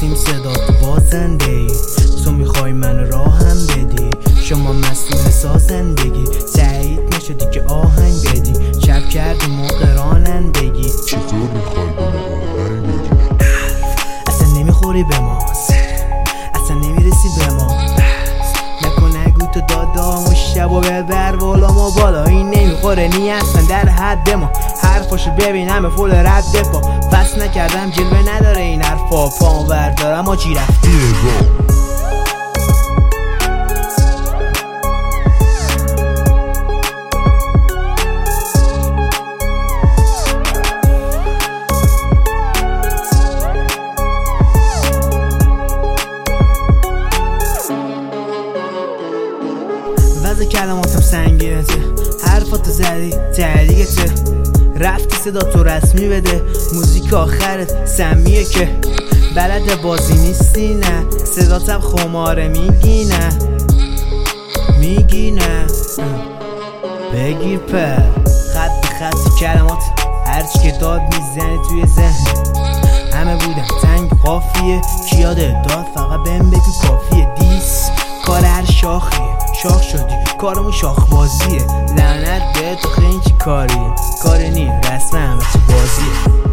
رفتیم صدا تو بازنده ای، تو میخوای من راهم بدی، شما مسئول سازندگی، سعید نشدی که آهنگ بدی، شب کردی موقع رانندگی، چطور میخوای با ما آهنگ بدی؟ اصلا نمیخوری به ما، اصلا نمیرسی به ما، نکن نگو تو دادامو شب و ببر بالا ما بالا، این نمیخوره نی اصلا در حد ما، حرفاشو ببینم فول رد پا، پس نکردم جلوه نداره این حرفا، پام بردارم آجی رفتی وضع کلماتم سنگینته، حرفاتو زدی تعلیقته، رفتی صدا تو رسمی بده، موزیک آخرت سمیه که بلد بازی نیستی نه، صداتم خماره میگی نه، میگی نه، بگیر پر خط به خط کلمات، هرچی که داد میزنی توی ذهن، همه بودم تنگ قافیه، کیاده داد فقط بهم بگو کافیه، دیس کار هر شاخیه، شاخ شدی کارمون شاخ بازیه، لعنت به تو خیلی چی کاریه، کاری نی رسمه همه چی بازیه.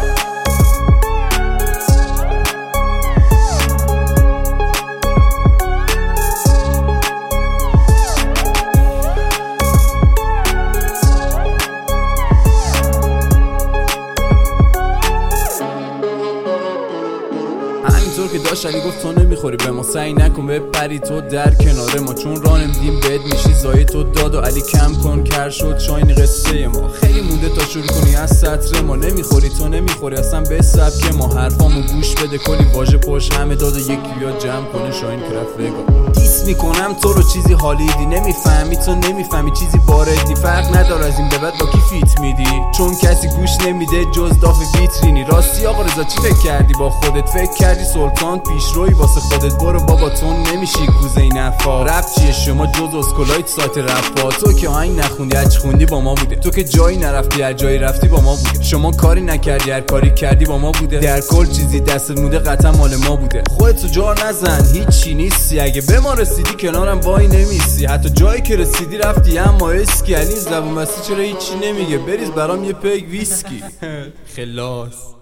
همینطور که داشت علی گفت تو نمیخوری به ما، سعی نکن بپری تو در کنار ما، چون راه نمیدیم بد میشی زایی تو داد و علی کم کن کر شد شاین قصه ما، خیلی مونده تا شروع کنی از سطر ما، نمیخوری تو نمیخوری اصلا به سبک ما، حرفامو گوش بده کلی واژه پشت همه داد و یکی بیاد جمع کنه شاین که رفقا، دیس میکنم تو رو چیزی حالیدی، نمیفهمی تو نمیفهمی چیزی واردی، فرق نداره از این به بعد با کی فیت میدی، چون کسی گوش نمیده جز داف ویترینی، راستی آقا رضا چی فکر کردی با خودت، فکر کردی سلطان پیشروی واسه خودت، برو بابا تو نمیشی کوزه این افا، رپ چیه شما جز اسکولایت سایت رپا، تو که آهنگ نخوندی هرچی خوندی با ما بوده، تو که جایی نرفتی هر جایی رفتی با ما بوده، شما کاری نکردی هر کاری کردی با ما بوده، در کل چیزی دستت مونده قطعا مال ما بوده، خودتو جار نزن هیچی نیستی، اگه به ما رسیدی کنارم وای نمیسی، حتی جایی که رسیدی رفتی اما اسکی، علی زبون بستی چرا هیچی نمیگه، بریز برام یه پیک ویسکی خلاص.